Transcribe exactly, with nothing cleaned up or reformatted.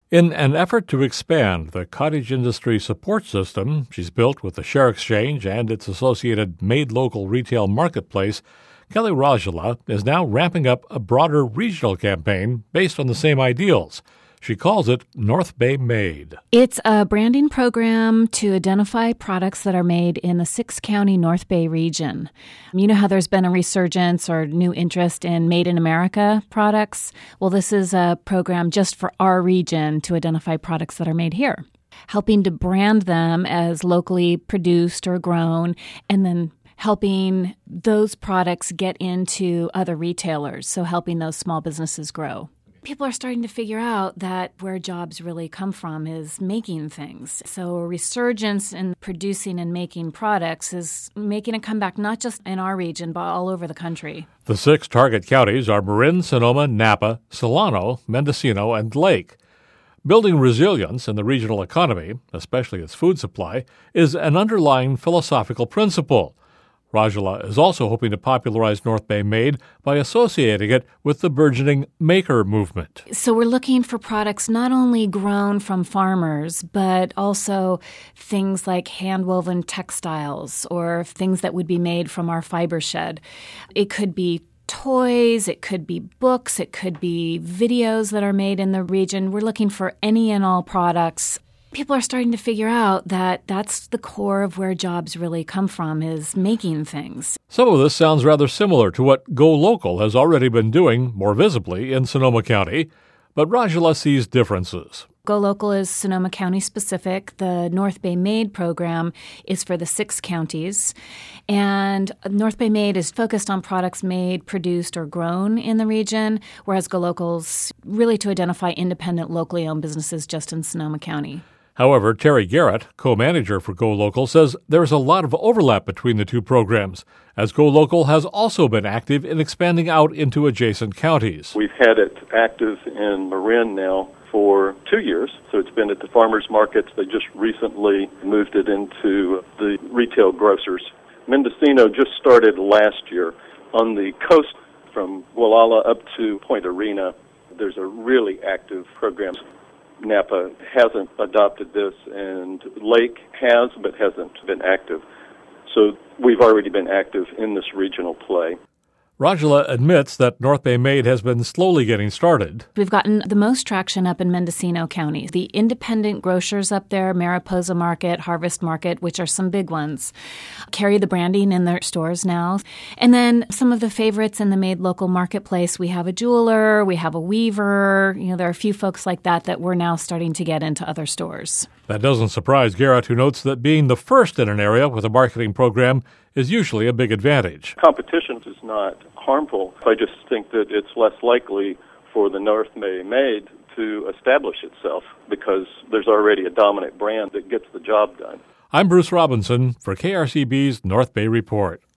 In an effort to expand the cottage industry support system she's built with the Share Exchange and its associated Made Local retail marketplace, Kelly Rajala is now ramping up a broader regional campaign based on the same ideals. She calls it North Bay Made. It's a branding program to identify products that are made in the six-county North Bay region. You know how there's been a resurgence or new interest in Made in America products? Well, this is a program just for our region to identify products that are made here, helping to brand them as locally produced or grown, and then helping those products get into other retailers, so helping those small businesses grow. People are starting to figure out that where jobs really come from is making things. So a resurgence in producing and making products is making a comeback not just in our region, but all over the country. The six target counties are Marin, Sonoma, Napa, Solano, Mendocino, and Lake. Building resilience in the regional economy, especially its food supply, is an underlying philosophical principle. Rajala is also hoping to popularize North Bay Made by associating it with the burgeoning maker movement. So we're looking for products not only grown from farmers, but also things like hand-woven textiles or things that would be made from our fiber shed. It could be toys, it could be books, it could be videos that are made in the region. We're looking for any and all products. People are starting to figure out that that's the core of where jobs really come from, is making things. Some of this sounds rather similar to what Go Local has already been doing more visibly in Sonoma County, but Rajala sees differences. Go Local is Sonoma County specific. The North Bay Made program is for the six counties. And North Bay Made is focused on products made, produced, or grown in the region, whereas Go Local's really to identify independent, locally owned businesses just in Sonoma County. However, Terry Garrett, co-manager for Go Local, says there is a lot of overlap between the two programs, as Go Local has also been active in expanding out into adjacent counties. We've had it active in Marin now for two years, so it's been at the farmers markets. They just recently moved it into the retail grocers. Mendocino just started last year. On the coast from Gualala up to Point Arena, there's a really active program. Napa hasn't adopted this, and Lake has, but hasn't been active. So we've already been active in this regional play. Rajala admits that North Bay Made has been slowly getting started. We've gotten the most traction up in Mendocino County. The independent grocers up there, Mariposa Market, Harvest Market, which are some big ones, carry the branding in their stores now. And then some of the favorites in the Made Local marketplace, we have a jeweler, we have a weaver. You know, there are a few folks like that that we're now starting to get into other stores. That doesn't surprise Garrett, who notes that being the first in an area with a marketing program is usually a big advantage. Competition is not harmful. I just think that it's less likely for the North Bay Made to establish itself because there's already a dominant brand that gets the job done. I'm Bruce Robinson for K R C B's North Bay Report.